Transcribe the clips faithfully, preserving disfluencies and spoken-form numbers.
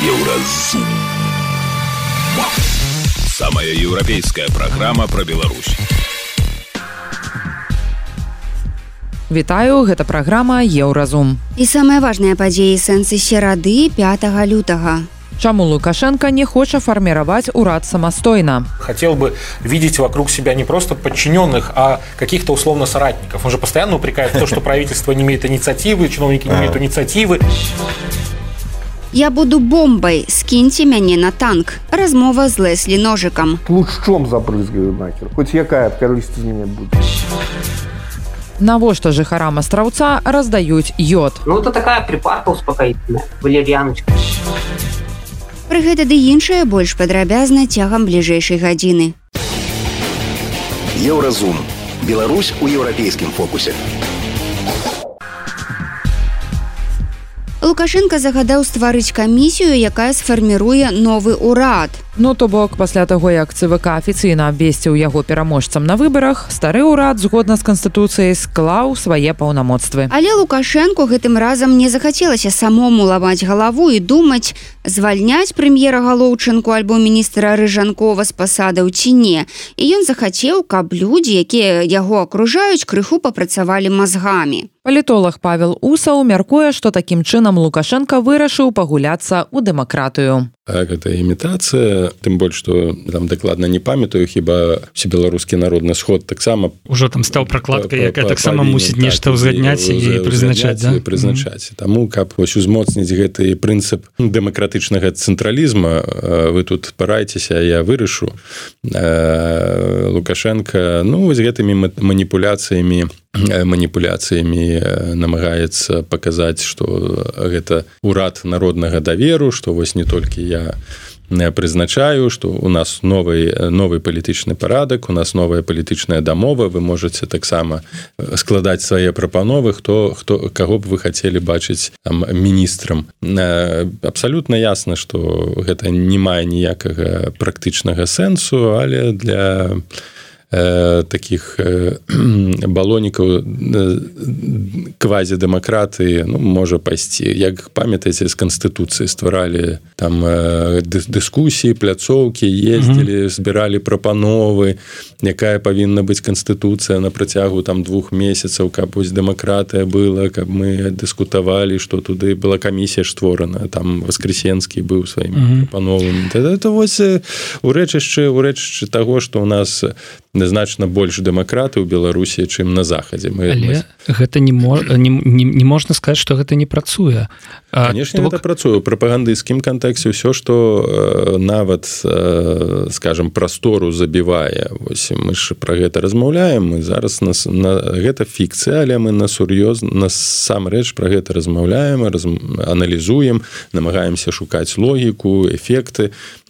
Еўразум. Самая еўрапейская праграма пра Беларусь. Вітаю, гэта праграма Еўразум. І самыя важныя падзеі сэнсы серады пятага лютага. Чаму Лукашенко не хоча фармировать урад самостойно? Хотел бы видеть вокруг себя не просто подчиненных, а каких-то условно соратников. Он же постоянно упрекает в том, что правительство не имеет инициативы, чиновники не имеют инициативы. Я буду бомбой, скиньте мяне на танк. Размова з Леслі Ножиком. Лучом забрызгаю нахер. Хоть якая карысць з мяне будзе. Навошта жыхарам Астраўца раздаюць йод? Ну, это такая припарка успокоительная, валерьяночка. Пры гэта ды іншае больш падрабязна цягам бліжэйшай гадзіны. Еўразум. Беларусь у еўрапейскім фокусе. Лукашенко загадаў стварыць камісію, якая сфарміруе новы ўрад. Ну, то бок, пасля таго, як ЦВК афіцыйна абвесціў яго пераможцам на выбарах, стары ўрад, згодна з Канстытуцыяй, склаў свае паўнамоцтвы. Але Лукашенку гэтым разам не захацелася самому ламаць галаву і думаць, звальняць прэм'ера Галоўчынку альбо міністра Рыжанкова з пасадаў ці не. І ён захацеў, каб людзі, якія яго акружаюць, крыху папрацавалі мазгамі. Палітолог Павел Усаў мяркуе, што такім чынам Лукашенко вырашыў пагуляцца ў дэмакратыю. Гэта імітацыя, тым больш, што там дакладна не памятаю, хіба усебеларускі народны сход таксама ужо там стаў пракладкай, якая таксама мусіць нешта ўзгадняць і прызначаць, да? Прызначаць. Таму, каб вось узмоцніць гэты прынцып дэмакратычнага цэнтралізма, вы тут парайцеся, я вырашу. Лукашенко, ну, вось гэтымі маніпуляцыямі маніпуляцыямі намагаецца паказаць, што гэта ўрад народнага даверу, што вось не толькі я прызначаю, што у нас новый, новый палітычны парадак, у нас новая палітычная дамова, вы можаце таксама складаць свае прапановы, хто, хто, каго б вы хацелі бачыць там, міністрам. Абсалютна ясна, што гэта не мае ніякага практычнага сэнсу, але для таких балонікаў квазідэмакратыі, ну, можа пайсці. Як памятаеце, з Канстытуцыі стваралі там дыскусіі, пляцоўкі, ездзілі, збіралі прапановы, якая павінна быць Канстытуцыя на працягу там двух месяцаў, каб вось дэмакратыя была, каб мы дыскутавалі, што туды была камісія створана, там Васкресенскі быў сваімі прапановамі. Это вось урэчышчы, урэчышчы таго, што у нас значна больш дэмакраты ў Беларусі, чым на захадзе. Мы, Але мы... гэта не, мо... не, не, не можна сказаць, што гэта не працуе. Канешне, гэта бок... працуе. У прапагандысцкім кантэксце ўсё, што нават, скажам, прастору забівае. Вось мы ж пра гэта размаўляем, мы зараз нас, на... гэта фікцыя, але мы на сур'ёз, насамрэч пра гэта размаўляем, раз... аналізуем, намагаемся шукаць логіку, эфекты.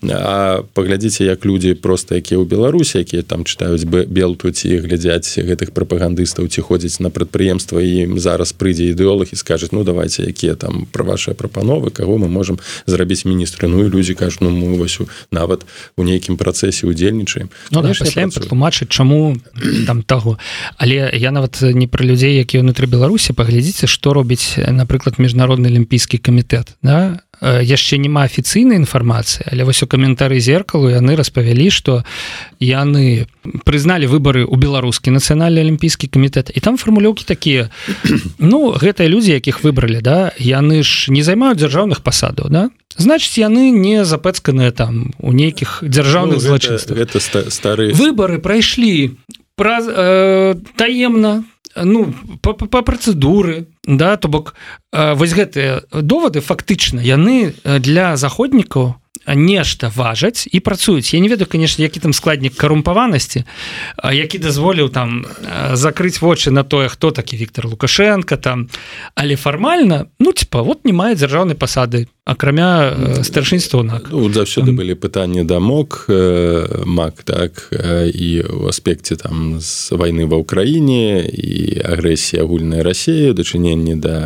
А паглядзіце, як людзі проста, якія ў Беларусі, якія там чытаюць белтуць і глядзяць гэтых прапагандыстаў, ці ходзяць на прадпрыемства, і ім зараз прыйдзе ідэолог і скажуць, ну, давайте, якія там пра вашыя прапановы, каго мы можам зрабіць міністры. Ну, і людзі кажуць, ну, мы вось нават у нейкім працэсе ўдзельнічаем. Ну, да, пасля ім патлумачыць, чаму там таго. Але я нават не пра людзей, якія ўнутры Беларусі, паглядзіце, што робіць, напрыклад, Міжнародны алімпійскі камітэт, да? Яшчэ няма афіцыйнай інфармацыі, але вось у каментары зеркалу яны распавялі, што яны прызналі выбары ў беларускі нацыянальны алімпійскі камітэт, і там фармулёўкі такія, ну, гэтыя людзі, якіх выбралі, да, яны ж не займаюць дзяржаўных пасадаў, да? Значыць, яны не запэцканыя там у нейкіх дзяржаўных ну, злачынствах. Гэта, гэта стары... Выбары прайшлі праз, э, таемна, ну, па, па працэдуры, да, то бок э, вось гэтыя довады фактычна яны для заходнікаў нешта важаць і працуюць. Я не ведаю, конечно, які там складнік карумпаванасці, які дазволіў там закрыць вочы на тое, хто такі Віктор Лукашенко там, але фармальна, ну, типа, вот не мае дзяржаўнай пасады, акрамя э, старшынства НАК. Ну, заўсёды былі пытанні да МОК, э, МАК, так, э, і ў аспекце там з вайны ва ўкраіне і агрэсіі агульнай Расіі, дачыненні да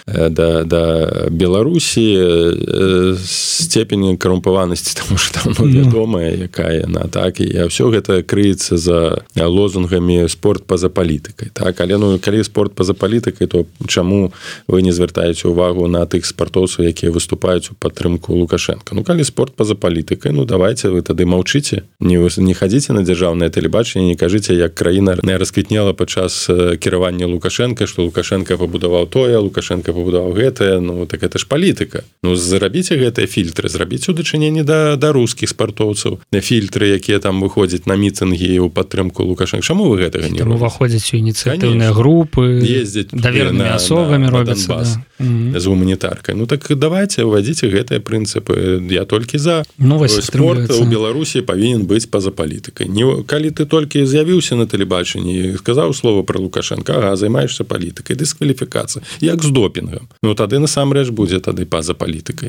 да, да Беларусі степень карумпаванасці, тому што там ну, вядомая, якая яна, так, і ўсё гэта крыецца за лозунгамі спорт па-за палітыкай, так, але ну, калі спорт па-за палітыкай, то чаму вы не звяртаеце ўвагу на тых спартоўцаў, якія выступаюць у падтрымку Лукашенка? Ну, калі спорт па-за палітыкай, ну, давайте вы тады маўчыце, не, не хадзіце на дзяржаўнае тэлебачанне, не кажыце, як краіна не расквітнела падчас кіравання Лукашенка, што Лукашенка пабудаваў тое, Лукашенка пабудаваў гэтае, ну, так это ж палітыка. Ну, зрабіце гэтыя фільтры, зрабіце ў дачыненні да, да рускіх спартоўцаў, фільтры, якія там выходзяць на мітынгі ў падтрымку Лукашенка. Чаму вы гэтага не робіце? Там уваходзяць у ініцыятыўныя групы, ездзяць давернымі асобамі робяцца, да. Mm-hmm. З гуманітаркай. Ну, так давайте, увадзіце гэтыя прынцыпы. Я толькі за. Новасць спорт у Беларусі павінен быць па-за палітыкай. Не, калі ты толькі з'явіўся на тэлебачанні і сказаў слова пра Лукашенка, ага, займаешься палітыкай, дыскваліфікацыя, як з допінгам. Ну, тады насамрэч будзе тады па-за палітыкай.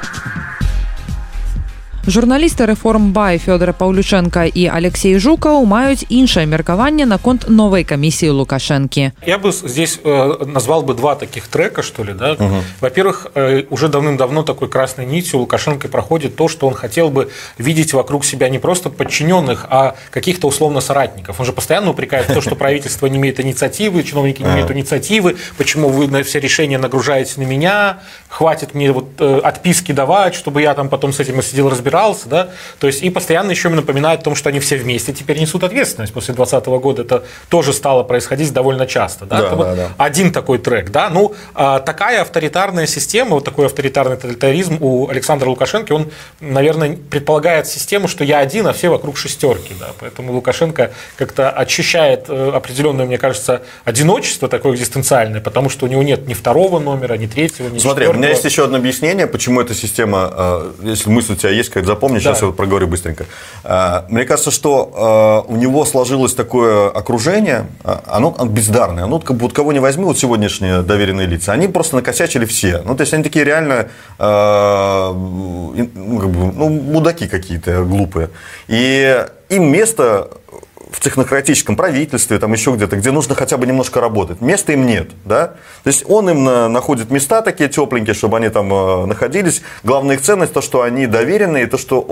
Журналісты рэформбай Фёдора Паўлючэнка і Алексей Жукаў маюць іншае меркаванне наконт новай камісіі Лукашэнкі. Я бы здесь э, назвал бы два таких трека, что ли, да. Угу. Во-первых, э, уже давным-давно такой красной нитью Лукашенко проходит то, что он хотел бы видеть вокруг себя не просто подчиненных, а каких-то условно соратников. Он же постоянно упрекает в том, что правительство не имеет инициативы, чиновники не имеют инициативы, почему вы на все решения нагружаете на меня, хватит мне вот э, отписки давать, чтобы я там потом с этим сидел разбирался. Да? То есть и постоянно еще напоминает о том, что они все вместе теперь несут ответственность. После двадцатого года это тоже стало происходить довольно часто. Да? Да, это да, вот да. один такой трек. Да? Ну, а, такая авторитарная система, вот такой авторитарный тоталитаризм у Александра Лукашенко, он, наверное, предполагает систему, что я один, а все вокруг шестерки. Да? Поэтому Лукашенко как-то ощущает определенное, мне кажется, одиночество такое экзистенциальное, потому что у него нет ни второго номера, ни третьего, ни Смотри, четвертого. У меня есть еще одно объяснение, почему эта система, если мысль у тебя есть, как запомни, сейчас да. я вот проговорю быстренько. Мне кажется, что у него сложилось такое окружение, оно бездарное, оно как бы вот кого не возьми, вот сегодняшние доверенные лица, они просто накосячили все. Ну, то есть они такие реально ну, как бы, ну, мудаки какие-то глупые. И им место в технократическом правительстве, там еще где-то, где нужно хотя бы немножко работать. Места им нет, да? То есть он им находит места такие тепленькие, чтобы они там находились. Главная их ценность то, что они доверенные, и то, что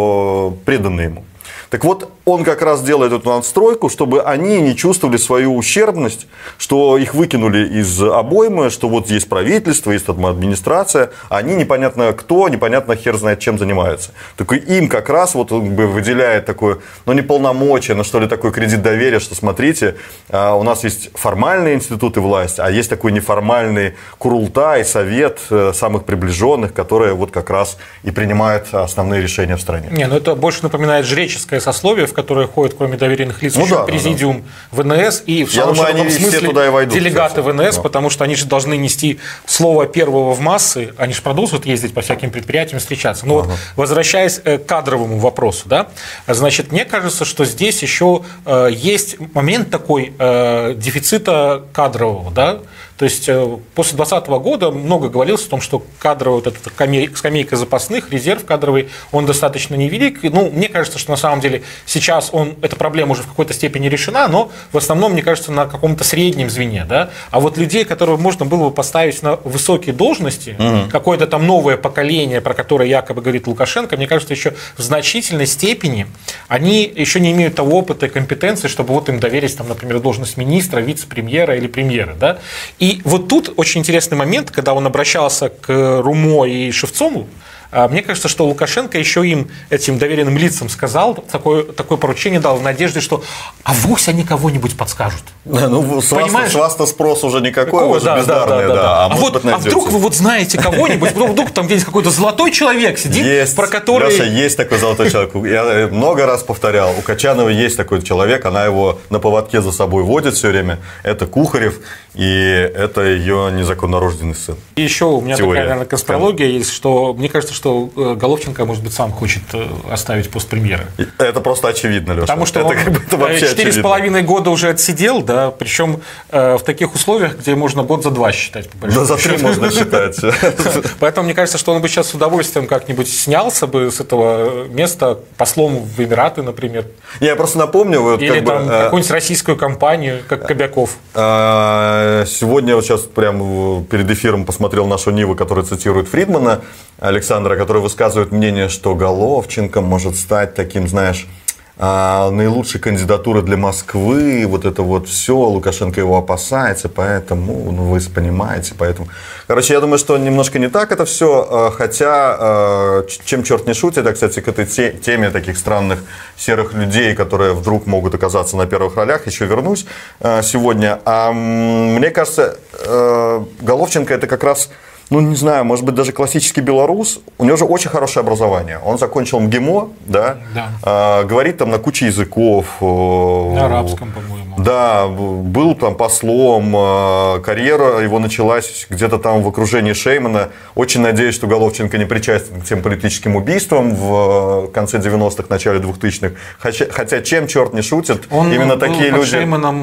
о, преданы ему. Так вот, он как раз делает эту надстройку, чтобы они не чувствовали свою ущербность, что их выкинули из обоймы, что вот есть правительство, есть там администрация, а они непонятно кто, непонятно хер знает чем занимаются. Так им как раз вот он бы выделяет такое, ну не полномочия, но что ли такой кредит доверия, что смотрите, у нас есть формальные институты власти, а есть такой неформальный Курултай, совет самых приближенных, которые вот как раз и принимают основные решения в стране. Не, ну это больше напоминает жреческое сословие, в которое ходят, кроме доверенных лиц, ну, еще да, президиум да, да. ВНС и в самом широком смысле войдут, делегаты кстати. ВНС, да. потому что они же должны нести слово первого в массы, они же продолжат ездить по всяким предприятиям, встречаться. Но ага. вот, возвращаясь к кадровому вопросу, да, значит, мне кажется, что здесь еще э, есть момент такой э, дефицита кадрового, да. То есть после двадцатого года много говорилось о том, что кадровый, вот эта скамейка запасных, резерв кадровый, он достаточно невелик. Ну, мне кажется, что на самом деле сейчас он, эта проблема уже в какой-то степени решена, но в основном, мне кажется, на каком-то среднем звене. Да? А вот людей, которые можно было бы поставить на высокие должности, угу. какое-то там новое поколение, про которое якобы говорит Лукашенко, мне кажется, еще в значительной степени они еще не имеют того опыта и компетенции, чтобы вот им доверить, там, например, должность министра, вице-премьера или премьера. Да? И И вот тут очень интересный момент, когда он обращался к Румо и Шевцову. Мне кажется, что Лукашенко еще им, этим доверенным лицам, сказал, такое, такое поручение дал в надежде, что авось они кого-нибудь подскажут. Ну, с вас, с вас-то спрос уже никакой, вы же да, бездарные. Да, да, да, да. А, а, вот, а вдруг вы вот знаете кого-нибудь, вдруг там где-нибудь какой-то золотой человек сидит, есть, про который... Леша, есть такой золотой человек. Я много раз повторял, у Качановой есть такой человек, она его на поводке за собой водит все время. Это Кухарев, и это ее незаконно рожденный сын. И еще у меня Теория. такая, наверное, конспирология есть, что мне кажется, что Головченко, может быть, сам хочет оставить пост премьера. Это просто очевидно, Леша. Потому что это он как бы, это вообще четыре с половиной года уже отсидел, да, причем э, в таких условиях, где можно год за два считать. По да, за три можно считать. Поэтому мне кажется, что он бы сейчас с удовольствием как-нибудь снялся бы с этого места послом в Эмираты, например. Я просто напомню... Вот, Или как там бы, какую-нибудь российскую компанию, как Кобяков. Сегодня вот сейчас прямо перед эфиром посмотрел нашу Ниву, которая цитирует Фридмана Александра, который высказывает мнение, что Головченко может стать таким, знаешь, наилучшей кандидатурой для Москвы, вот это вот все, Лукашенко его опасается, поэтому, ну, вы понимаете, поэтому... Короче, я думаю, что немножко не так это все, хотя, чем черт не шутит, я, кстати, к этой теме таких странных серых людей, которые вдруг могут оказаться на первых ролях, еще вернусь сегодня. А мне кажется, Головченко это как раз... Ну, не знаю, может быть, даже классический белорус. У него же очень хорошее образование. Он закончил МГИМО, да, да. А, говорит там на куче языков. На арабском, по-моему. Да, был там послом, карьера его началась где-то там в окружении Шеймана. Очень надеюсь, что Головченко не причастен к тем политическим убийствам в конце девяностых, начале двухтысячных. Хотя, хотя чем черт не шутит, он именно был такие под люди... Шейманом,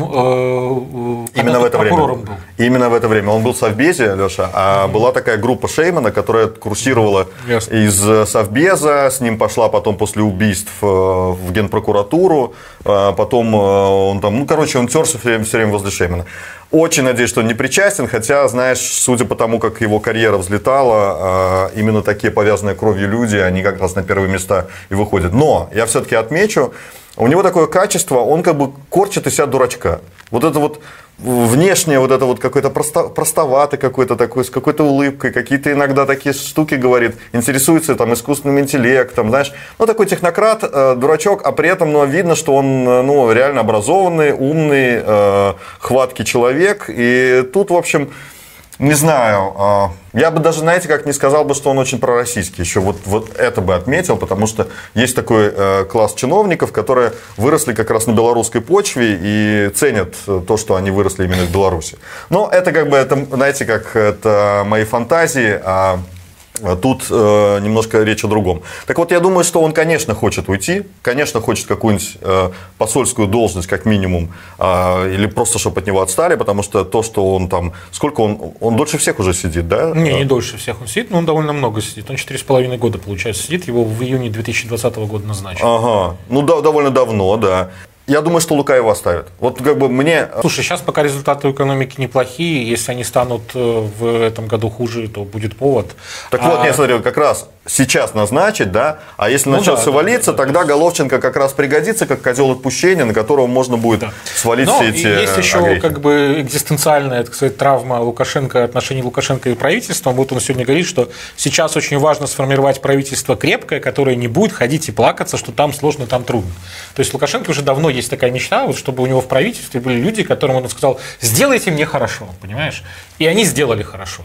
э, именно в это время. Был. Именно в это время. Он был в Совбезе, Леша, а mm-hmm. была такая группа Шеймана, которая курсировала yes. из Совбеза, с ним пошла потом после убийств в Генпрокуратуру, потом он там, ну, короче, он терся все время, все время возле Шеймана. Очень надеюсь, что он не причастен, хотя, знаешь, судя по тому, как его карьера взлетала, именно такие повязанные кровью люди, они как раз на первые места и выходят. Но я все-таки отмечу, у него такое качество, он как бы корчит из себя дурачка. Вот это вот внешне вот это вот какой-то просто, простоватый какой-то такой, с какой-то улыбкой, какие-то иногда такие штуки говорит, интересуется там искусственным интеллектом, знаешь, ну такой технократ, э, дурачок, а при этом, ну, видно, что он, ну, реально образованный, умный, э, хваткий человек, и тут, в общем, не знаю, э, я бы даже, знаете, как не сказал бы, что он очень пророссийский, еще вот, вот это бы отметил, потому что есть такой э, класс чиновников, которые выросли как раз на белорусской почве и ценят то, что они выросли именно в Беларуси. Но это как бы, это, знаете, как это мои фантазии, а тут э, немножко речь о другом. Так вот, я думаю, что он, конечно, хочет уйти, конечно, хочет какую-нибудь э, посольскую должность, как минимум, э, или просто, чтобы от него отстали, потому что то, что он там... Сколько он... Он дольше всех уже сидит, да? Не, не дольше всех он сидит, но он довольно много сидит. Он четыре с половиной года, получается, сидит. Его в июне две тысячи двадцатого года назначили. Ага. Ну, да, довольно давно, да. Я думаю, что Лука его оставит. Вот как бы мне... Слушай, сейчас пока результаты экономики неплохие, если они станут в этом году хуже, то будет повод. Так а... вот, я смотрю, как раз сейчас назначить, да, а если ну, начнет да, все да, валиться, да, да, тогда да. Головченко как раз пригодится как козел отпущения, на которого можно будет да. свалить Но все эти есть еще огрехи. Как бы экзистенциальная, так сказать, травма Лукашенко, отношений Лукашенко и правительства. Вот он сегодня говорит, что сейчас очень важно сформировать правительство крепкое, которое не будет ходить и плакаться, что там сложно, там трудно. То есть Лукашенко уже давно есть такая мечта, вот, чтобы у него в правительстве были люди, которым он сказал: сделайте мне хорошо, понимаешь? И они сделали хорошо.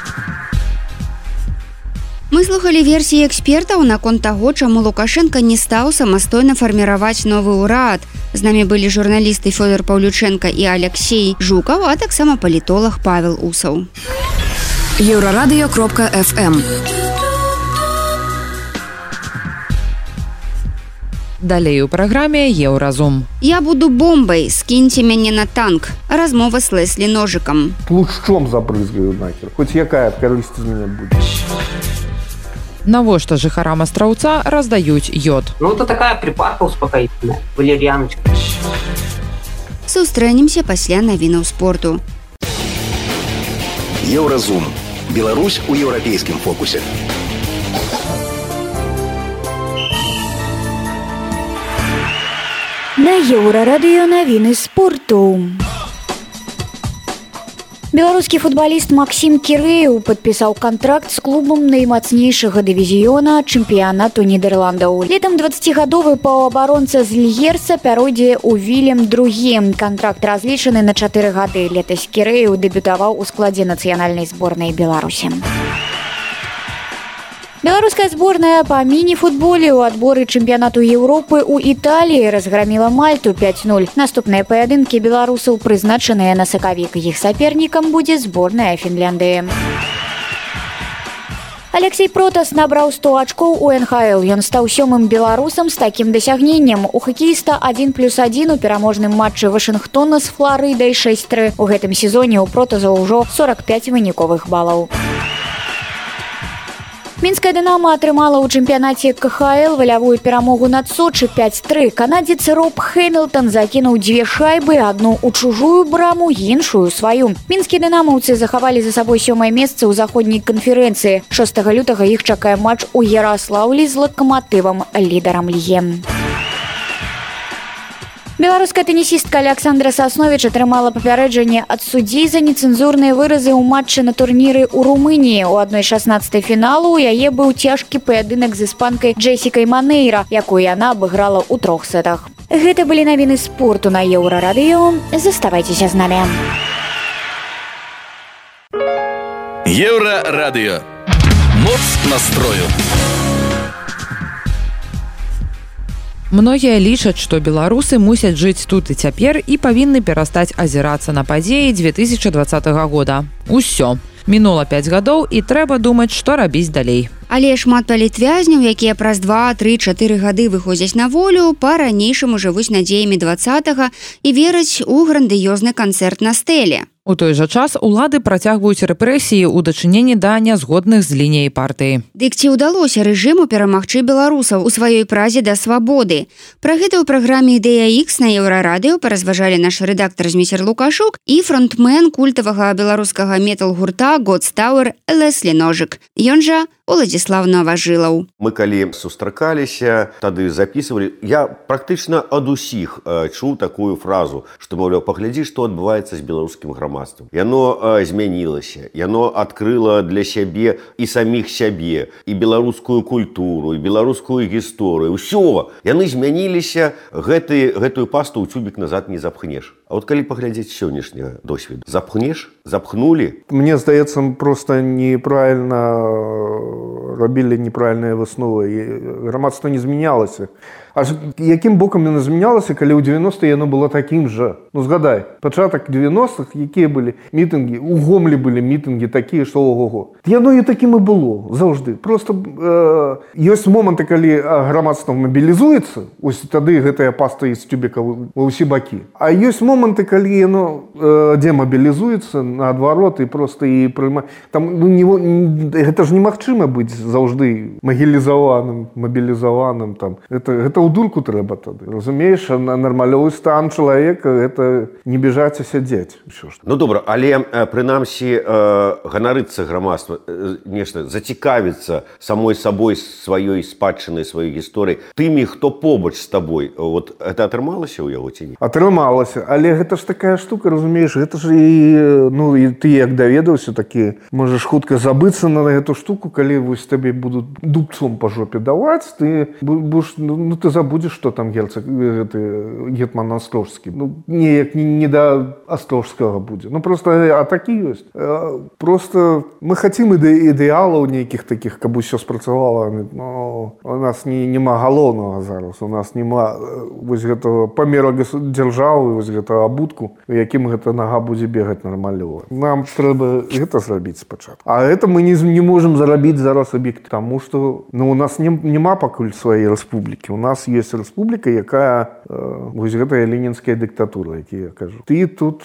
Мы слухали версіі экспертаў наконт таго, чаму Лукашенко не стаў самастойна фарміраваць новы ўрад. З намі былі журналісты Фёдор Паўлюченко і Алексей Жукаў, а таксама палітолог Павел Усаў. Еўрарадыё кропка эф эм. Далей у праграме Еўразум. Я буду бомбай, скіньце мяне на танк. Размова з Леслі Ножикам. Лучшом забрызгаю нахер. Хоць якая карысць з мяне будзе. Навошта жыхарам Астраўца раздаюць йод? Ну, это такая припарка успокоительная, валерьяночка. Сустрэнемся пасля навінаў спорту. Еўразум. Беларусь у еўрапейскім фокусе. На Еўрарадыё навіны спорту. Беларускі футбаліст Максім Кірэў падпісаў кантракт з клубам наймацнейшага дывізіёна чэмпіянату Нідерландаў. Летам дваццацігадовы паўабаронца з Льерса пяройдзе ў Вілем другі. Кантракт разлічаны на чатыры гады. Летась Кірэў дэбютаваў у складзе нацыянальнай зборнай Беларусі. Беларуская зборная па міні-футболе ў адборы чэмпіянату Еўропы ў Італіі разграміла Мальту пяць нуль. Наступныя паядынкі беларусаў прызначаныя на сакавік. Іх сапернікам будзе зборная Фінляндыі. Алексей Протас набраў сто ачкоў у эн ха эл. Ён стаў сёмым беларусам з такім дасягненнем. У хакеіста адзін плюс адзін у пераможным матчы Вашынгтона з Фларыдай шэсць тры. У гэтым сезоне ў Протаза ўжо сорок пяць выніковых балаў. Мінская «Дынамо» атрымала ў чэмпіянаце ка ха эл валявую перамогу над Сочы пяць тры. Канадзец Роб Хэмілтон закінуў дзве шайбы, адну ў чужую браму, іншую сваю. Мінскія дынамаўцы захавалі за сабой сёмае месца ў заходняй канферэнцыі. шостага лютага іх чакае матч у Яраслаўлі з Лакаматывам, лідарам лігі. Беларуская тэнісістка Александра Сасновіч атрымала папярэджанне ад суддзі за нецэнзурныя выразы ў матчы на турніры ў Румыніі. У адной шаснаццатай фіналу у яе быў цяжкі паядынак з іспанкай Джесікай Манейра, якую яна абыграла ў трох сетах. Гэта былі навіны спорту на Еўрарадыё. Заставайцеся з намі. Еўрарадыё. Моц настрою. Многія лічаць, што беларусы мусяць жыць тут і цяпер і павінны перастаць азірацца на падзеі дзве тысячы дваццатага года. Усё. Мінула пяць гадоў і трэба думаць, што рабіць далей. Але шмат палітвязняў, якія праз два, тры, чатыры гады выходзяць на волю, па-ранейшаму жывуць надзеямі дваццатага і вераць у грандыёзны канцэрт на стэле. У той жа час улады працягваюць рэпрэсіі ў дачыненні да нязгодных з лініяй партыі. Дык ці ўдалося рэжыму перамагчы беларусаў у сваёй празе да свабоды? Пра гэта ў праграме «Ідэя Ікс» на Еўрарадыё паразважалі наш рэдактар Зміцер Лукашук і фронтмен культавага беларускага метал-гурта «God's Tower» Леслі Ножык. Ён жа Уладзіслав Новажылаў. Мы калі сустракаліся, тады записывалі, я практычна ад усіх э, чуў такую фразу, што, маўляў, паглядзі, што адбываецца з беларускім грамадствам. Яно э, змянілася, яно адкрыла для сябе і саміх сябе, і беларускую культуру, і беларускую гісторыю. Усё, яны змяніліся, гэты, гэтую пасту ў цюбік назад не запхнеш. А вот калі паглядзець сённяшняга досведу, запхнеш? Запхнули? Мне здаецца, просто неправильно робілі неправільныя высновы. Грамадства не змянялася. А якім бокам яно змянялася, калі ў дзевяностыя яно было такім жа? Ну, згадай, пачатак дзевяностых, якія былі мітынгі, у Гомлі былі мітынгі такія, што ого-го. Яно і такім і было, заўжды. Просто э, ёсць моманты, калі грамадства мабілізуецца, ось тады гэтая паста з тюбіка ва ўсе бакі. А ёсць моманты, калі яно э, демабілізуецца, наадварот, і просто і прыма... Там, ну, не, гэта ж немагчыма быць заўжды магілізаваным, мабілізаваным. Там. Гэта, гэта ў дурку трэба тады. Разумееш, нармалёвы стан чалавека – гэта не бежаць, а сядзець. Ну, добра, але прынамсі э, ганарыцца грамадства, э, нешта, зацікавіцца самой сабой сваёй спадчынай, сваёй гісторыі, тымі, хто побач з табой. Вот гэта атрымалася ў яго ці не? Атрымалася, але гэта ж такая штука, разумееш, гэта ж і, ну, і ты як даведаўся такі, можаш хутка забыцца на гэту штуку, калі вось табе будуць дубцом па жопе даваць, ты будеш, ну, ты забудзеш, што там герцог, гэты гетман Астрожскі. Ну, неяк не, не да Астрожскага будзе. Ну, просто, а такі ёсць. Просто мы хацім іде, ідэалаў нейкіх такіх, каб усё спрацавала. Но у нас не, нема галоўнага зараз. У нас нема вось гэтага памера дзяржавы, вось гэтага абутку, у якім гэта нага будзе бегаць нармалёва. Нам трэба гэта зрабіць спачатку. А гэта мы не, не можам зарабіць зараз аб'ект, таму што, ну, у нас не, нема пакуль сваёй рэспублікі. У нас есть рэспубліка, якая э, вось гэтая ленінская дыктатура, які я кажу. Ты тут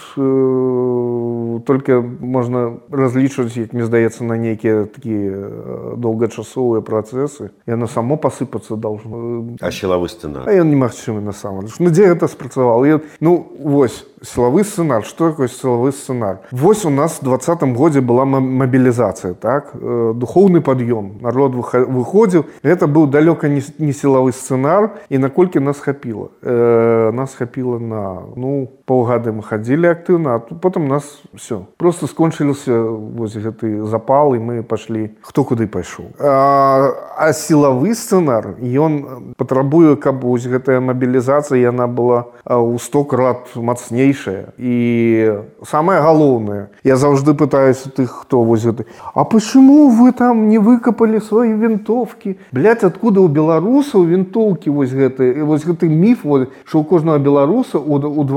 э, толькі можна разлічваць, як мне здаецца, на нейкія такія э, доўгачасовыя працэсы. Яно само пасыпацца должно. А сілавы сцэнар? А ён немагчымы насамрэч. Ну, дзе гэта спрацавала? Я, ну, вось, сілавы сцэнар. Што такое сілавы сцэнар? Вось у нас в двадцатым годзе была мабілізацыя, так? Э, духоўны пад'ём. Народ выходзіў. Гэта быў далёка не, не сілавы сцэнар, і наколькі нас хапіла. Э, нас хапіла на, ну, паўгады мы хадзілі актыўна, а потым нас все. Просто скончыліся вось гэты запал, і мы пашлі, хто куды пайшоў. А, а сілавы сцэнар, ён патрабуе, каб вось гэтая мабілізацыя, яна была ў сто крат мацнейшая. І самае галоўнае, я заўжды пытаюсь у тых, хто вось гэты, а почему вы там не выкапалі свои вінтовкі? Блядь, откуда у беларусаў вінтоўкі вось гэты, вось гэты міф, вот, што у кожнага беларуса у, у двары у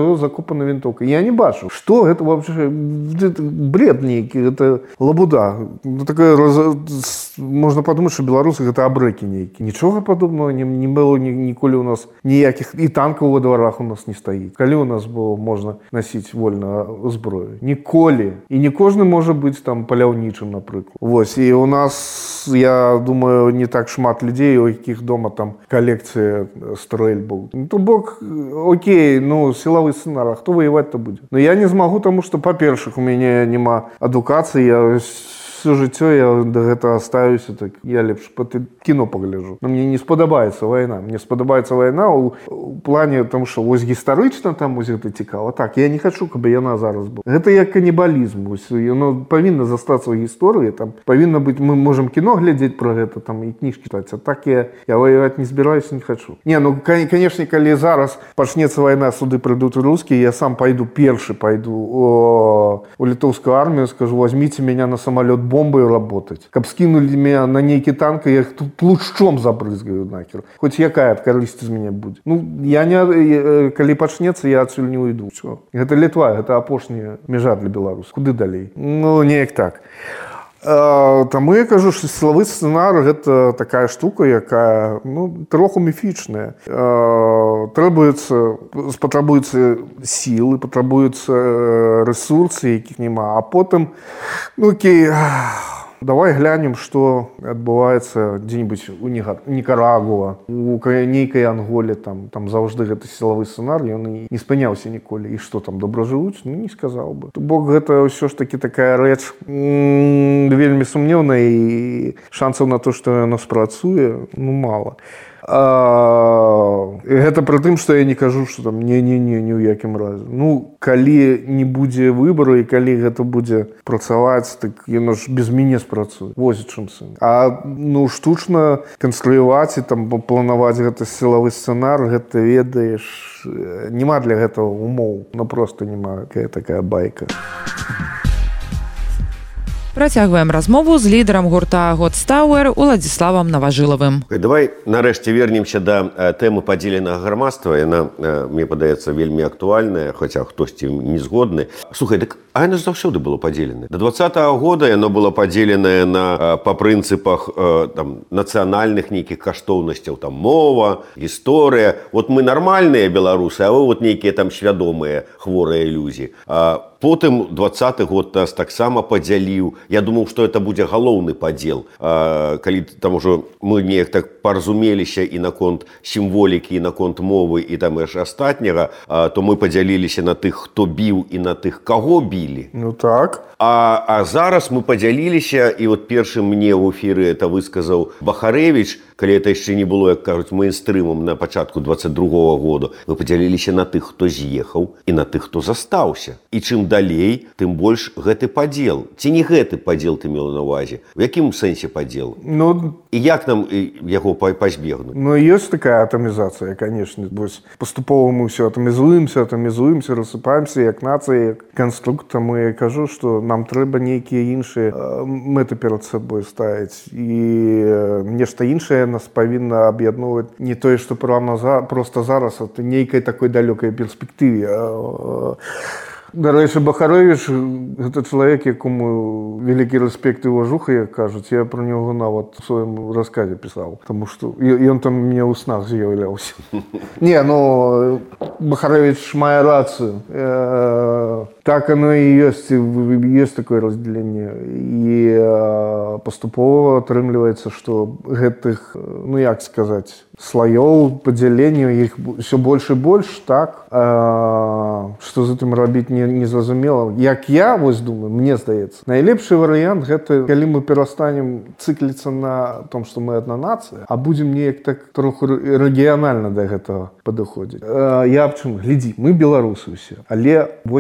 него закопана винтовка. Я не бачу, что это вообще это бред некий, это лабуда. Такое, можно подумать, что белорусы это абреки некие. Ничего подобного не, не было ни, николи у нас, никаких и танков во дворах у нас не стоит. Коли у нас было можно носить вольно зброю? Николи. И не кожный может быть там паляўнічым, например. Вот. И у нас, я думаю, не так шмат людей, у яких дома там коллекция стрельбов. Ну, то бок, окей, ну, силовой сценар, а кто воевать-то будет? Но я не смогу, потому что, по-першых, у меня нема адукации, я все жыццё я да гэта астаюся, так я лепш па кіно пагляджу. Но мне не спадабаецца вайна. Мне спадабаецца вайна ў, ў плане, тому што вось гістарычна там вось гэта цікава. Так, я не хочу, каб яна зараз была. Гэта як канібалізм. Вось, яно павінна застацца ў гісторыі. Там павінна быць, мы можам кіно глядзець пра гэта, там і кніжкі чытаць. А так я, я воеваць не збіраюся, не хочу. Не, ну, канешне, калі зараз пачнецца вайна, суды прыйдуць рускія, я сам пайду першы, пайду о, у літоўскую армію, скажу, возьмите меня на самолет бомбой работать. Каб скинули меня на некий танк, я их тут лучшом забрызгаю нахер. Хоть якая корысть из меня будет. Ну, я не, коли пачнется, я отсюда не уйду. Все. Это Литва, это апошняя межа для Беларуси. Куды далей? Ну, неяк так. А, таму я кажу, што сілавы сцэнар гэта такая штука, якая ну, троху міфічная. А, требуецца, патрабуюцца сілы, патрабуюцца рэсурсы, якіх няма, а потым ну окей, давай глянем, што адбываецца дзе-нибудь у Нікарагуа, у нейкай Анголе, там, там заўжды гэты сілавы сцэнар, ён не спыняўся ніколі. І што там, добра жывуць? Ну, не сказаў бы. Бо гэта ўсё ж такі такая рэч м- вельмі сумнеўная, і шансаў на то, што яно спрацуе, ну, мала. А, гэта пры тым, што я не кажу, што там не-не-не, ні ў якім разе. Ну, калі не будзе выбару і калі гэта будзе працаваць, так яно ж без мяне спрацуе. Вось чым сын. А ну, штучна канструяваць і там планаваць гэты сілавы сцэнар, гэта ведаеш, няма для гэтага умоў. Ну, проста няма такая байка. Працягваем размову з лідарам гурта Godstower Уладзіславам Наважылавым. Давай нарэшце вернемся да тэмы падзеленага грамадства. Яна, мне падаецца, вельмі актуальная, хаця хтосьці не згодны. Слухай, так а яно ж заўсёды было падзеленае. До двадцатага года яно было падзеленае на, па прынцыпах там, нацыянальных нейкіх каштоўнасцяў, там мова, гісторыя. Вот мы нармальныя беларусы, а вы вот нейкія там свядомыя хворыя ілюзіі. Потым двадцаты год нас таксама падзяліў. Я думаў, што это будзе галоўны падзел. Калі там ужо мы неяк так паразумеліся і наконт сімволікі, і наконт мовы, і там яшчэ астатняга, то мы падзяліліся на тых, хто біў, і на тых, каго білі. Ну так. А, а зараз мы падзяліліся, і вот першы мне ў эфіры это высказаў Бахарэвіч, калі это яшчэ не было, як кажуць, мейнстрымам на пачатку двадцать другога года. Мы падзяліліся на тых, хто з'ехаў, і на тых, хто застаўся. І чым далей, тым больш гэты падзел. Ці не гэты падзел ты мела на ўвазе? У якім сэнсе падзел? Ну, і як нам яго пазбегнуць? Ну, ёсць такая атамізацыя, конечно. Паступова мы ўсё атамізуемся, атамізуемся, рассыпаемся, як нацыя, як канструкт. Таму я кажу, што нам трэба нейкія іншыя мэты перад сабой ставіць. І нешта іншае нас павінна аб'ядноўваць не тое, што прямо за, просто зараз, а нейкай такой далёкай перспектыве. Дарэчы, Бахарэвіч – гэта чалавек, якому вялікі рэспект і уважуха, як кажуць. Я пра него нават у сваім расказе пісаў, таму што ён там мне ў снах з'яўляўся. Не, ну, Бахарэвіч мае рацыю. Так оно і ёсць, ёсць такое раздзяленне. І паступова атрымліваецца, што гэтых, ну як сказаць, слоёў падзялення іх ўсё больш і больш, так? А, што з гэтым рабіць не, не зразумела. Як я вось думаю, мне здаецца, найлепшы варыянт гэта калі мы перастанем цыкліцца на том, што мы адна нацыя, а будзем неяк так троху рэгіянальна да гэтага падыходзіць. А, я аб чым? Глядзі, мы беларусы ўсе, але вось ёсць беларусы.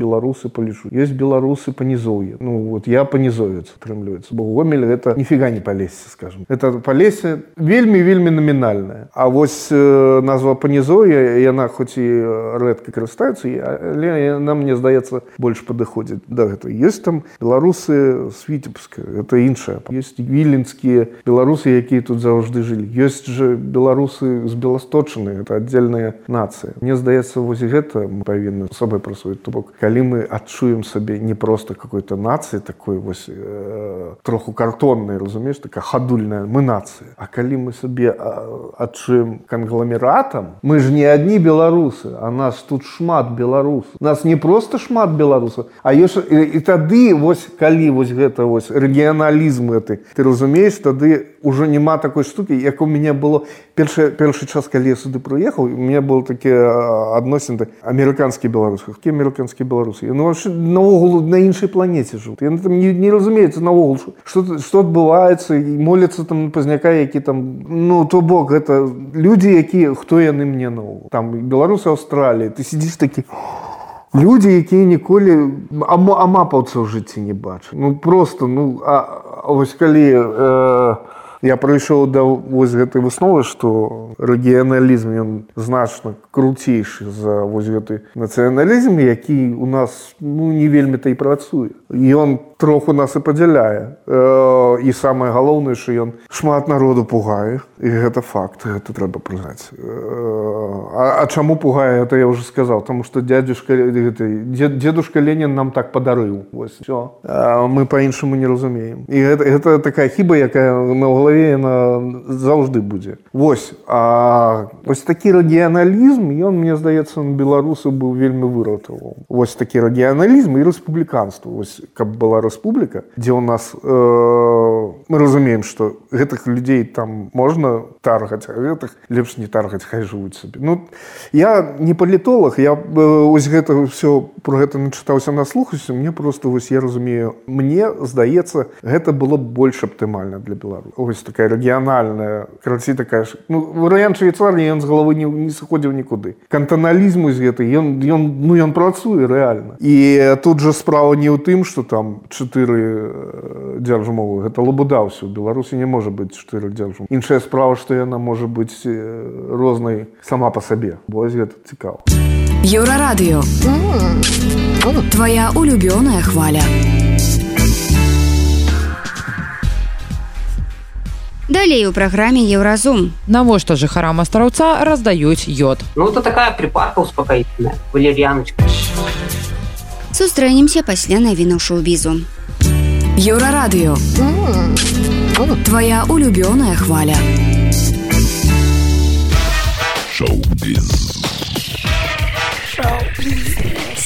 беларусы па лічу. Ёсць беларусы па нізоўі. Ну вот я па нізовец атрымліваецца, бо Гомель гэта ніфіга не Палессе, скажем. Это Палессе вельмі вельмі намінальная. А вось э, назва па нізоўі, яна хоць і рэдка карыстаецца, але яна, мне здаецца, больш падыходзіць да гэтага. Ёсць там беларусы з Віцебска, это іншае. Ёсць віленскія беларусы, якія тут заўжды жылі. Ёсць жа беларусы з Беласточыны, это аддзельная нацыя. Мне здаецца, вось гэта мы павінны сабой прасвоіць. То бок, калі мы адчуем сабе не проста какой-то нацыі, такой вось э, троху картоннай, разумееш, такая хадульная, мы нацыя. А калі мы сабе адчуем кангламератам, мы ж не адні беларусы, а нас тут шмат беларусаў. Нас не проста шмат беларусаў, а ёсць і, і тады вось калі вось гэта вось рэгіяналізм гэты, ты разумееш, тады уже няма такой штукі, як у мяне было першы, першы час, калі я сюды прыехаў, у меня было такія адносіны амерыканскія беларусы. Какие амерыканскія беларусы? Ну, вообще, наогул на іншай планеце жывуць. Яны там не, не разумеюцца наогул, што, што адбываецца, і моляцца там пазняка, які там, ну, то бок, гэта людзі, якія, хто яны мне наогул. Там беларусы Аўстраліі, ты сидзіш такі... Людзі, якія ніколі амапаўца ў жыцці не бачаць. Ну, просто, ну, а, а вось калі... Э, я прыйшоў да вось гэтай высновы, што рэгіяналізм ён значна круцейшы за вось гэты нацыяналізм, які у нас ну, не вельмі-то і працуе. Ён троху нас і падзяляе. Э, і самае галоўнае, што ён шмат народу пугае. І гэта факт, гэта трэба прызнаць. Э, а, а чаму пугае, это я ўжо сказаў, таму што дядзюшка, дзед, дзедушка Ленін нам так падарыў. Вось, всё. А мы па-іншаму не разумеем. І гэта, гэта такая хіба, якая на галаве яна заўжды будзе. Вось, а вось такі рэгіяналізм, ён, мне здаецца, на беларусаў быў вельмі выратаваў. Вось такі рэгіяналізм і рэспубліканства. Вось, каб была рэспубліка, дзе ў нас, э, мы разумеем, што гэтых людзей там можна таргаць, а гэтых лепш не таргаць, хай жывуць сабе. Ну, я не палітолог, я э, вось гэта ўсё, про гэта начытаўся наслухаўся, мне просто, вось, я разумею, мне здаецца, гэта было б больш аптымальна для Беларусі. Вось такая рэгіянальная, карацей такая, ну, варыянт Швейцарыі, ён з галавы не, не сыходзіў нікуды. Кантаналізм з гэтай, ён, ён, ну, ён працуе рэальна. І тут жа справа не ў тым, што там чатыры дзяржмовы, гэта лабуда ўсё. У Беларусі не можа быць чатыры дзяржмовы. Іншая справа, што яна можа быць рознай сама па сабе. Вось гэта цікава. Еўрарадыё. Твая улюбёная хваля. Далей у праграме Еўразум. Навошта жыхарам астраўца раздаюць ёд? Ну, это такая припарка успокоительная, валерьяночка. Сустрэнемся пасля навінаў шоу-бізу. Еўрарадыё. Твая улюбёная хваля. Шоу-біз. Шоу-біз.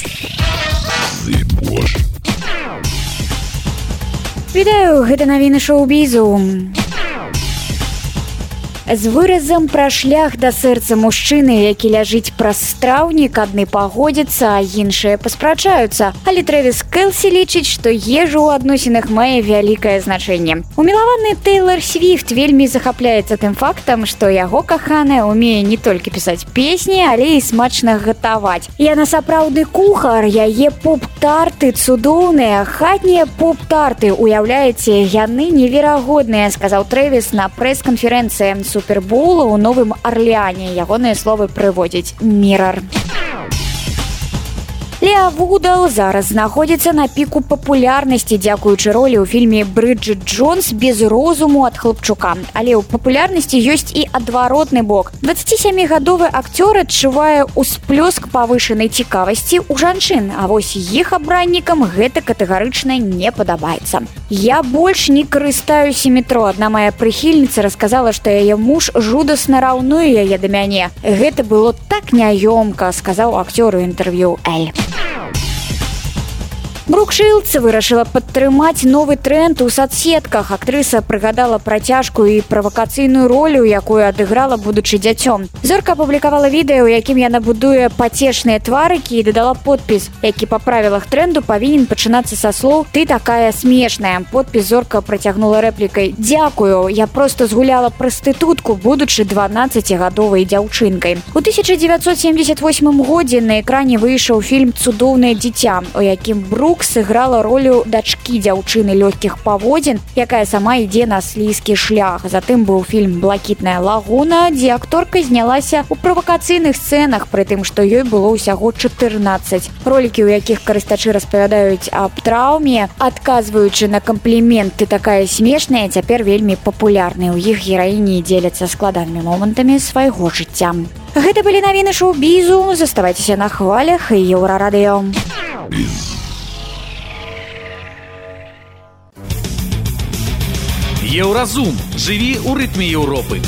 Вітаю, гэта навіны шоу-бізу. З выразам пра шлях да сэрца мужчыны, які ляжыць праз страўнік, адны пагодзяцца, а іншыя паспрачаюцца. Але Трэвіс Кэлсі лічыць, што ежа ў адносінах мае вялікае значэнне. Умілаваны Тэйлар Свіфт вельмі захапляецца тым фактам, што яго каханая ўмее не толькі пісаць песні, але і смачна гатаваць. Яна сапраўдны кухар, яе поп-тарты цудоўныя, хатнія поп-тарты, уяўляеце, яны неверагодныя, сказаў Трэвіс на прэс-канферэнцыі Супербола ў Новым Арлеане. Ягоныя словы прыводзіць Mirror. Леа Вудал зараз знаходзіцца на піку папулярнасці, дзякуючы ролі ў фільме «Брыджыт Джонс. Без розуму ад хлапчука». Але ў папулярнасці ёсць і адваротны бок. дваццацісямігадовы акцёр адчувае ўсплёск павышанай цікавасці ў жанчын, а вось іх абраннікам гэта катэгарычна не падабаецца. «Я больш не карыстаюся метро. Адна мая прыхільніца расказала, што яе муж жудасна раўнуе яе да мяне. Гэта было так няёмка», сказаў акцёр у інтэрв'ю «Эль». Брукшылдс вырашыла падтрымаць новы тренд у соцсетках. Актрыса прыгадала працяжкую і правакацыйную ролю, якую адыграла будучы дзяцём. Зорка апублікавала відэа, у якім яна будуе пацешныя тварыкі і дадала подпіс, які па правілах тренду павінен пачынацца са слоў «Ты такая смешная». Подпіс Зорка працягнула рэплікай «Дзякую, я проста згуляла прастытутку, будучы дванаццацігадовай дзяўчынкай». У тысяча дзевяцьсот семьдесят восьмым годзе на экране выйшаў фільм «Цудоўнае дзіця», у якім Брук сыграла ролю дачкі дзяўчыны лёгкіх паводзін, якая сама ідзе на слізкі шлях. Затым быў фільм «Блакітная лагуна», дзе акторка знялася ў правакацыйных сцэнах, пры тым, што ёй было ўсяго чатырнаццаць. Ролікі, у якіх карыстачы распавядаюць аб траўме, адказваючы на камплімент «Ты такая смешная», цяпер вельмі папулярныя. У іх гераіні дзеляцца складанымі момантамі свайго жыцця. Гэта былі навіны шоу-бізу. Заставайцеся на хвалях і Еўрарадыё. Еўразум. Жыві ў рытме Еўропы.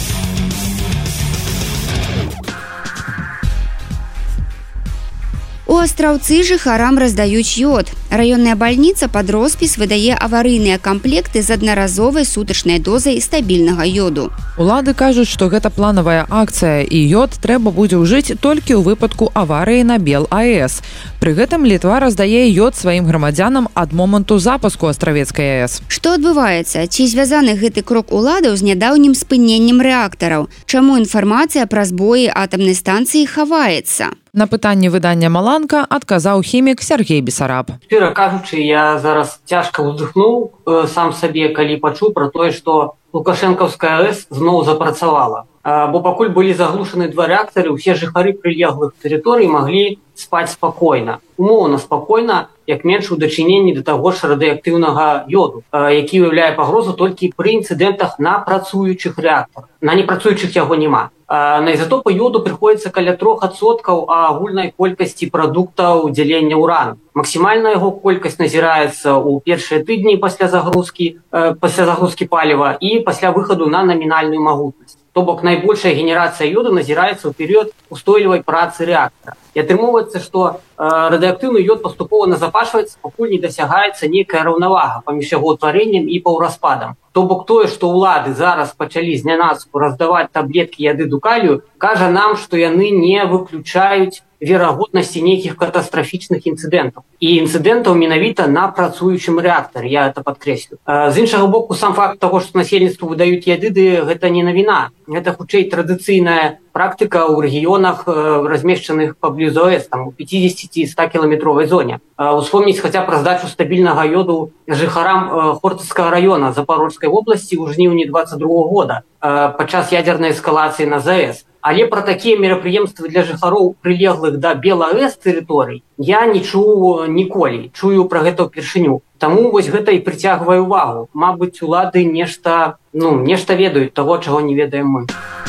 У Астраўцы жыхарам раздаюць ёд. Раённая бальніца пад роспіс выдае аварыйныя камплекты з аднаразовай сутачнай дозай стабільнага ёду. Улады кажуць, што гэта планавая акцыя, і ёд трэба будзе ўжыць толькі ў выпадку аварыі на Бел-АЭС. Пры гэтым Літва раздае ёд сваім грамадзянам ад моманту запуску Астравецкай АЭС. Што адбываецца? Ці звязаны гэты крок уладаў з нядаўнім спыненнем рэактараў? Чаму інфармацыя пра збоі атамнай станцыі хаваецца? На пытанне выдання «Маланка» адказаў хімік Сергей Бесараб. Шчыра кажучы, я зараз цяжка ўздыхнуў э, сам сабе, калі пачуў пра тое, што Лукашэнкаўская АЭС зноў запрацавала. А, бо пакуль былі заглушаны два рэактары, усе жыхары прылеглых тэрыторый маглі спаць спакойна. Умоўна спакойна, як менш у дачыненні да таго ж радыеактыўнага ёду, э, які ўяўляе пагрозу толькі пры інцыдэнтах на працуючых рэактарах. На непрацуючых яго няма. На ізатопы ёду прыходзіцца каля трох адсоткаў агульнай колькасці прадуктаў дзялення ўрану. Максімальная яго колькасць назіраецца ў першыя тыдні пасля загрузкі, э, пасля загрузкі паліва і пасля выхаду на намінальную магутнасць. То бок найбольшая генерацыя ёду назіраецца ў перыяд устойлівай працы рэактара. І атрымоўваецца, што э, радыеактыўны ёд паступова назапашваецца, пакуль не дасягаецца нейкая раўнавага паміж яго ўтварэннем і паўраспадам. То бок тое, што ўлады зараз пачалі знянацку раздаваць таблеткі ядыду калію, кажа нам, што яны не выключаюць верагоднасці нейкіх катастрафічных інцыдэнтаў. І інцыдэнтаў менавіта на працуючым рэактары, я это падкрэслю. З іншага боку, сам факт таго, што насельніцтву выдаюць ядыды, гэта не навіна. Гэта хутчэй традыцыйная практыка ў рэгіёнах, размешчаных паблізу АЭС, там у пяцідзесяці-ста кіламетровай зоне. Успомніць хаця пра здачу стабільнага ёду жыхарам Хортыцкага раёна Запорожскай вобласці ў жніўні дваццаць другога года падчас ядзернай эскалацыі на ЗАЭС. Але пра такія мерапрыемствы для жыхароў прылеглых да Бел-АЭС тэрыторый я не чуў ніколі, чую пра гэта ўпершыню. Таму вось гэта і прыцягвае ўвагу. Мабыць, улады нешта, ну, нешта ведаюць таго, чаго не ведаем мы.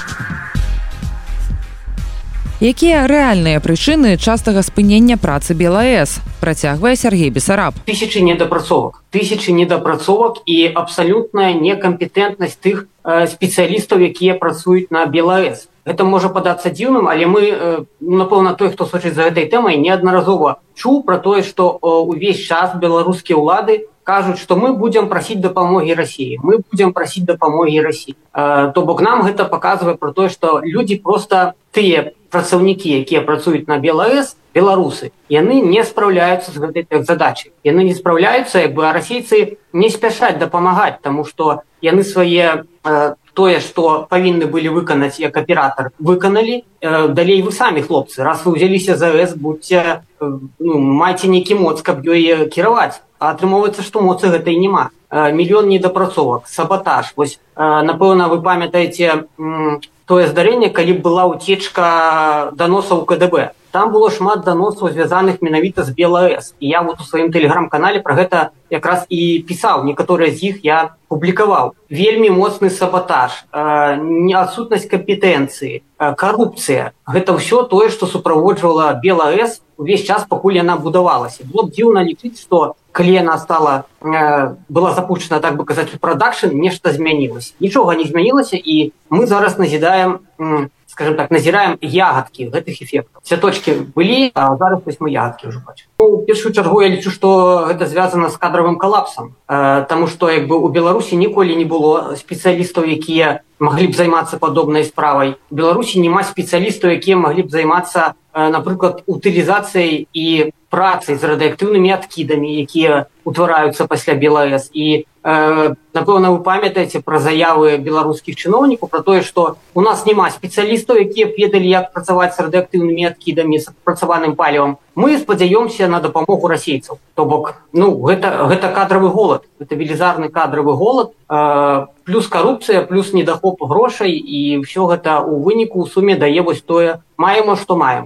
Якія рэальныя прычыны частага спынення працы Бел-АЭС? Працягвае Сергей Бесараб. Тысячы недапрацовак. Тысячы недапрацовак і абсалютная некампетэнтнасць тых э, спецыялістаў, якія працуюць на Бел-АЭС. Гэта можа падацца дзіўным, але мы, э, напэўна, той, хто сочыць за гэтай тэмай, неаднаразова чуў пра тое, што э, увесь час беларускія ўлады кажуць, што мы будзем прасіць дапамогі Расіі. Мы будзем прасіць дапамогі Расіі. Э, то бок нам гэта паказвае пра тое, што людзі проста тыя працаўнікі, якія працуюць на Бел-АЭС, беларусы, яны не спраўляюцца з гэтай задачай. Яны не спраўляюцца, як бы, а расейцы не спяшаць дапамагаць, таму што яны свае э, тое, што павінны былі выканаць як аператар, выканалі. Э, далей вы самі, хлопцы, раз вы ўзяліся за АЭС, будьце, э, ну, майце нейкі моц, каб ёй кіраваць. А атрымоўваецца, што моцы гэтай няма. Э, мільён недапрацовак, сабатаж. Вось, э, напэўна, вы памятаеце м, тое здарэнне, калі была ўцечка даносаў ка дэ бэ. Там было шмат даносаў, звязаных менавіта з Бел-АЭС. І я вот у сваім тэлеграм-канале пра гэта якраз і пісаў. Некаторыя з іх я публікаваў. Вельмі моцны сабатаж, э, адсутнасць кампетэнцыі, э, карупцыя. Гэта ўсё тое, што суправоджвала Бел-АЭС увесь час, пакуль яна будавалася. Было б дзіўна лічыць, што калі яна стала, э, была запущена, так бы казаць, у прадакшн, нешта змянілася. Нічога не змянілася, і мы зараз назідаем м, скажем так, назираем ягодки гэтых эффектов. Цвяточки были, а зараз мы ягодки уже бачим. Ну, в першую чергу я лічу, что это связано с кадровым коллапсом, потому что как бы у Беларуси николи не было специалистов, якія могли б займаться подобной справой. В Беларуси нема специалистов, якія могли б займаться, например, утилизацией и працей з радыактыўнымі адкідамі, якія утвараюцца пасля БелАЭС. І, э, напэўна, вы памятаеце пра заявы беларускіх чыноўнікаў пра тое, што у нас няма спецыялістаў, якія б ведалі, як працаваць з радыактыўнымі адкідамі, з працаваным палівам. Мы спадзяёмся на дапамогу расейцаў. То бок, ну, гэта, гэта кадравы голад, гэта велізарны кадравы голад, э, плюс карупцыя, плюс недахоп грошай, і ўсё гэта ў выніку ў суме дае вось тое, маем, што маем.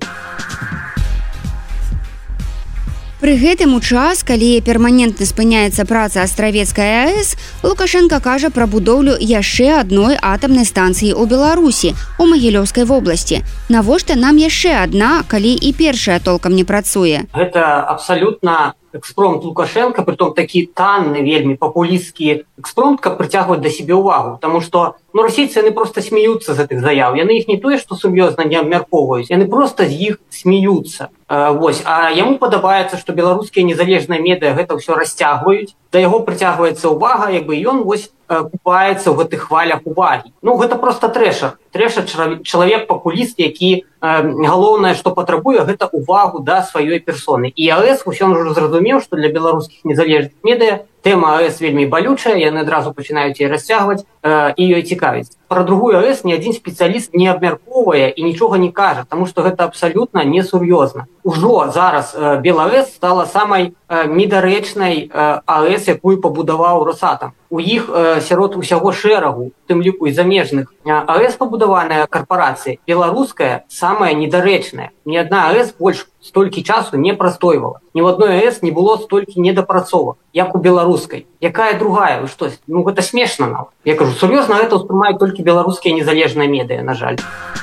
Пры гэтым у час, калі перманентна спыняецца праца астравецкай АЭС, Лукашенко кажа пра будоўлю яшчэ адной атамнай станцыі ў Беларусі, у Магілёўскай вобласці. Навошта нам яшчэ адна, калі і першая толкам не працуе? Гэта абсалютна экспромт Лукашенко, притом такі танны, вельмі папулістскі экспромт, каб прыцягваць да сябе ўвагу. Таму што ну, расейцы яны проста смеюцца з гэтых заяў. Яны іх не тое, што сур'ёзна не абмяркоўваюць, яны проста з іх смеюцца. Э, вось. А яму падабаецца, што беларускія незалежныя медыа гэта ўсё расцягваюць, да яго прыцягваецца ўвага, як бы ён вось купаецца ў гэтых хвалях увагі. Ну, гэта проста трэшар. Трэшар чалавек-папуліст, які э, галоўнае, што патрабуе, гэта ўвагу да сваёй персоны. І АЭС усё ўжо зразумеў, што для беларускіх незалежных медыа тэма АЭС вельмі балючая, яны адразу пачынаюць яе расцягваць э, і ёй цікавіць. Пра другую АЭС ні адзін спецыяліст не абмяркоўвае і нічога не кажа, таму што гэта абсалютна несур'ёзна. Ужо зараз э, БелАЭС стала самай э, недарэчнай э, АЭС, якую пабудаваў Росатам. У іх э, сярод усяго шэрагу, тым ліку і замежных э, АЭС пабудаваная карпорацыя, беларуская самая недарэчная. Ні адна АЭС больш столькі часу не прастойвала. Ні ў адной АЭС не было столькі недапрацовак, як у беларускай. Якая другая? Вы што? Ну гэта смешна нават. Я кажу, сур'ёзна гэта ўспрымаюць толькі беларускія незалежныя медыа, на жаль.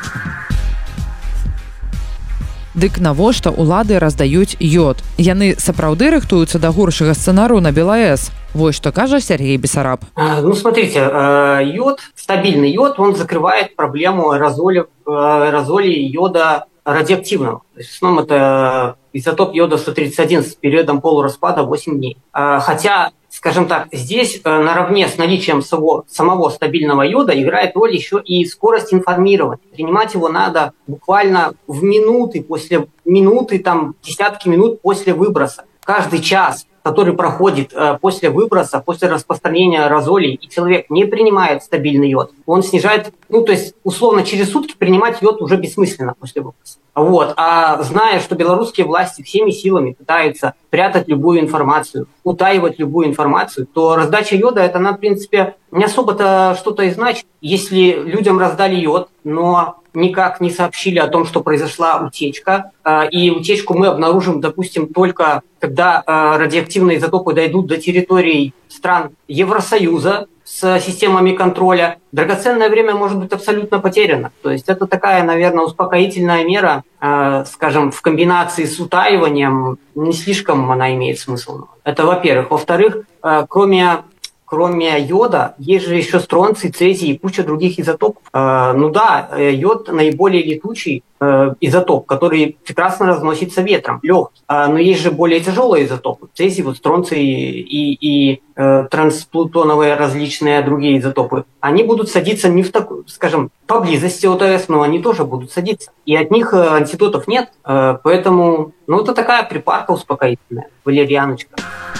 Дык навошта улады раздаюць ёд? Яны сапраўды рыхтуюцца да горшага сцэнару на БелАЭС? Вось что кажа Сергей Бессараб. Ну, смотрите, йод, стабильный йод, он закрывает проблему аэрозоли, аэрозоли йода радиоактивного. То есть, в основном это изотоп йода сто тридцать один с периодом полураспада восемь дней. Хотя, скажем так, здесь наравне с наличием самого, самого стабильного йода играет роль еще и скорость информирования. Принимать его надо буквально в минуты, после минуты, там, десятки минут после выброса. Каждый час, который проходит э, после выброса, после распространения аэрозолей, и человек не принимает стабильный йод, он снижает, ну, то есть, условно, через сутки принимать йод уже бессмысленно после выброса. Вот. А зная, что белорусские власти всеми силами пытаются прятать любую информацию, утаивать любую информацию, то раздача йода, это, она, в принципе, не особо-то что-то и значит. Если людям раздали йод, но никак не сообщили о том, что произошла утечка, и утечку мы обнаружим, допустим, только когда радиоактивные изотопы дойдут до территорий стран Евросоюза с системами контроля, драгоценное время может быть абсолютно потеряно. То есть это такая, наверное, успокоительная мера, скажем, в комбинации с утаиванием, не слишком она имеет смысл. Это во-первых. Во-вторых, кроме... Кроме йода, есть же еще стронций, цезий и куча других изотопов. Э, ну да, йод наиболее летучий э, изотоп, который прекрасно разносится ветром, легкий. А, но есть же более тяжелые изотопы. Цезий, вот стронций и, и э, трансплутоновые различные другие изотопы. Они будут садиться не в такой, скажем, поблизости от АЭС, но они тоже будут садиться. И от них э, антидотов нет, э, поэтому, ну, это такая припарка успокоительная, валерьяночка.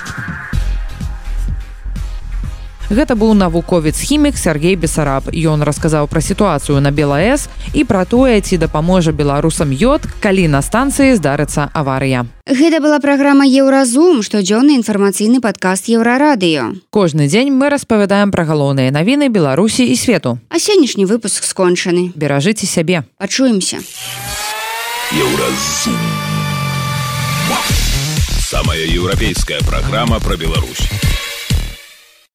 Гэта быў навуковец-хімік Сергей Бессараб. Ён расказаў пра сітуацыю на БелАЭС і пра тое, ці дапаможа беларусам ёд, калі на станцыі здарыцца аварыя. Гэта была праграма «Еўразум», штодзённы інфармацыйны падкаст Еўрарадыё. Кожны дзень мы распавядаем пра галоўныя навіны Беларусі і свету. А сённяшні выпуск скончаны. Беражыце сябе. Пачуемся. Еўразум. Самая еўрапейская праграма пра Беларусь.